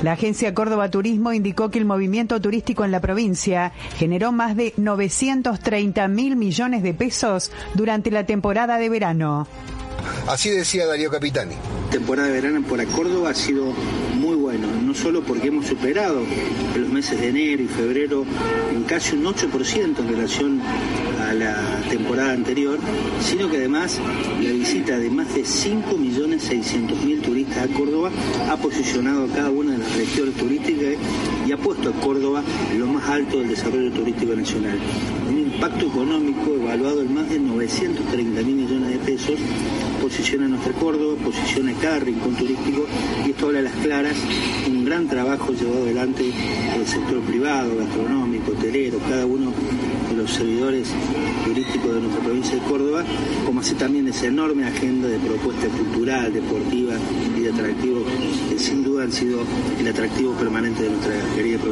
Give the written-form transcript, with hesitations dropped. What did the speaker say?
La agencia Córdoba Turismo indicó que el movimiento turístico en la provincia generó más de 930.000 millones de pesos durante la temporada de verano. Así decía Darío Capitani. Temporada de verano para Córdoba ha sido muy bueno, no solo porque hemos superado en los meses de enero y febrero en casi un 8% en relación a la temporada anterior, sino que además la visita de más de 5.600.000 turistas a Córdoba ha posicionado a cada una de las regiones turísticas y ha puesto a Córdoba en lo más alto del desarrollo turístico nacional. Un impacto económico evaluado en más de 930.000 millones de pesos posiciona nuestra Córdoba, posiciona cada rincón turístico, y esto habla a las claras un gran trabajo llevado adelante por el sector privado, gastronómico, hotelero, cada uno de los servidores turísticos de nuestra provincia de Córdoba, como así también esa enorme agenda de propuesta cultural, deportiva y de atractivos que sin duda han sido el atractivo permanente de nuestra querida provincia.